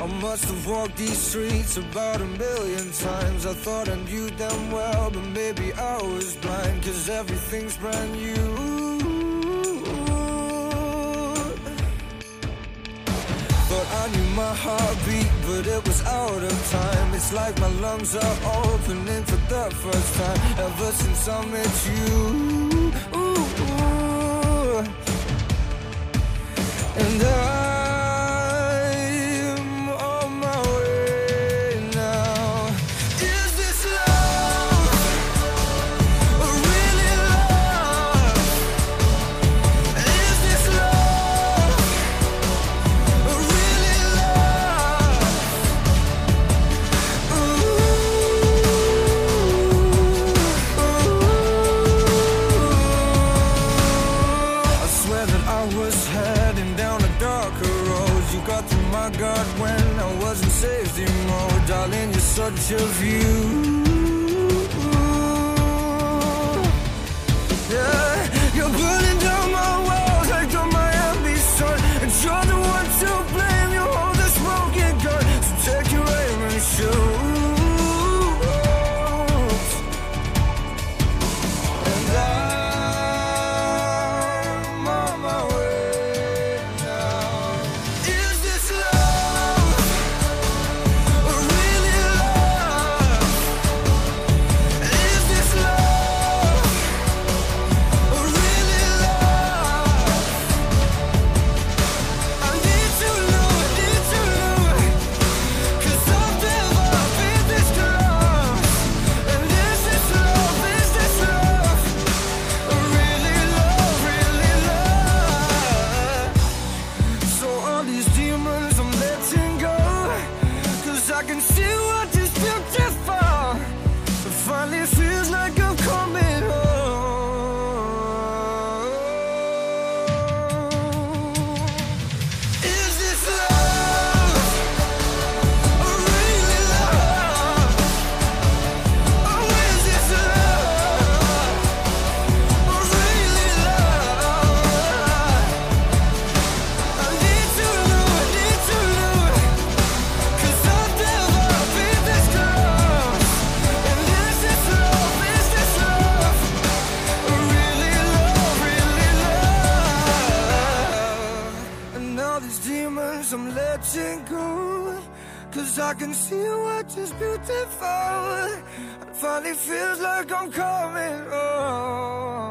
I must have walked these streets about 1,000,000 times. I thought I knew them well, but maybe I was blind, 'cause everything's brand new. Thought I knew my heartbeat, but it was out of time. It's like my lungs are opening for the first time ever since I met you. And I'm on my way now. Is this love? Or really love? Is this love? Or really love? I swear that I was heading down a darker road. You got through my guard when I was in safety mode. Darling, you're such a view. Yeah, you're burning down my walls like the Miami sun, and you're the one to blame. You hold this smoking gun, so take your aim and shoot. And I'm on my way now. Is this love? Or really love? Is this love? Or really love? I need to know, 'cause I've never been this close. And is this love? Is this love? Or really love? Really love? So all these demons I'm letting go, 'cause I can see what is beautiful. It finally feels like I'm coming home. Is this love? Or really love? Or is this love? Or really love? I need to know, 'cause I've never been this close. And is this love? Is this love? Or really love? Really love? And all these demons I'm letting go, 'cause I can see what is beautiful. It finally feels like I'm coming home.